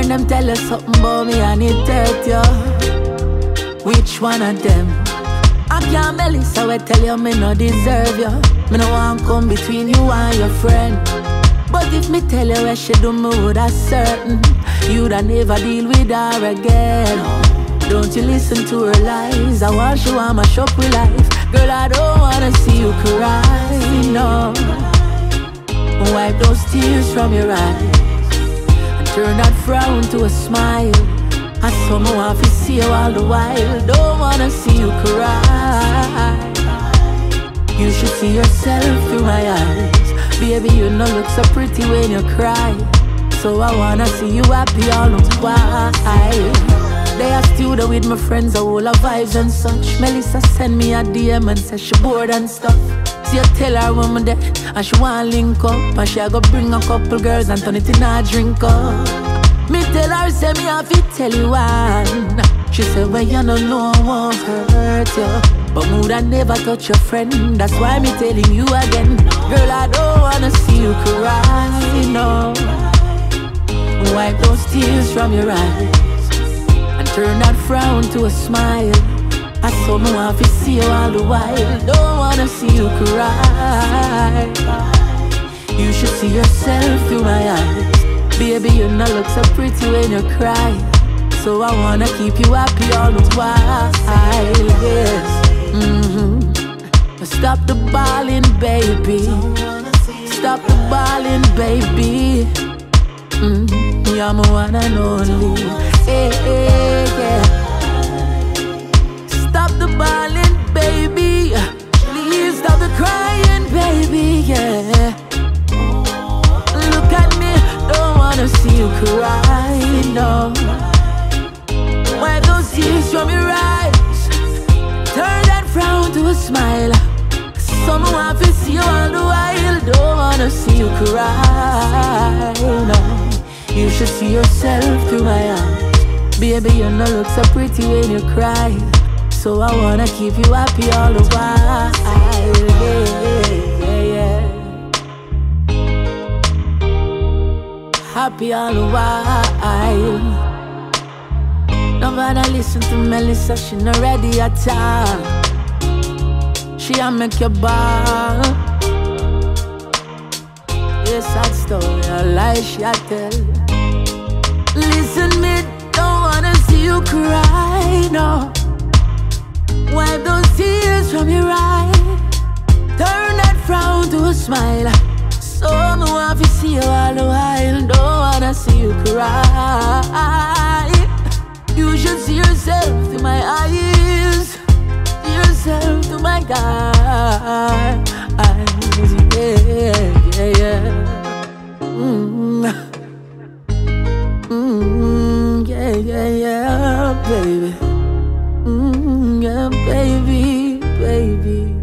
them tell you something about me and it hurt you. Which one of them? I can't Melissa will tell you me no deserve you. Me no want come between you and your friend. But if me tell you what she do, me woulda certain you'd never deal with her again. Don't you listen to her lies. I want you on my shop with life. Girl, I don't wanna see you cry, no. Wipe those tears from your eyes and turn that frown to a smile. I saw me want to see you all the while. Don't wanna see you cry. You should see yourself through my eyes. Baby, you know look so pretty when you cry. So I wanna see you happy all the while. They are studio with my friends, all of vibes and such. Melissa send me a DM and say she bored and stuff. See you tell her woman that and she want link up. And she go bring a couple girls and turn it in a drink up. Me tell her say me have to tell you one. She said well you don't know I won't hurt you, but me woulda never touch your friend. That's why me telling you again. Girl, I don't wanna see you cry, no. Wipe those tears from your eyes and turn that frown to a smile. I saw me want to see you all the while. Don't wanna see you cry. You should see yourself through my eyes. Baby, you know look so pretty when you cry. So I wanna keep you happy all the while. Yes. Stop the ballin', baby. Stop the ballin', baby. You're my one and only. Hey, hey, yeah. Stop the ballin', baby. Please stop the crying, baby, yeah. Look at me, don't wanna see you cry, no. Wipe those tears from your eyes, turn that frown to a smile. Someone want to see you all the while. Don't wanna see you cry, no. You should see yourself through my eyes. Baby, you know look so pretty when you cry. So I wanna keep you happy all the while. Yeah, yeah. Happy all the while. Nobody listen to Melissa, she not ready at all. She a make you ball. Yes, sad story, a lie she a tell. Listen, me don't wanna see you cry, no. Wipe those tears from your eyes, turn that frown to a smile. So me want to see you all the while. Don't wanna see you cry. You should see yourself through my eyes, see yourself through my eyes. Yeah, yeah, yeah. Yeah, yeah, yeah, baby. Yeah, baby, baby.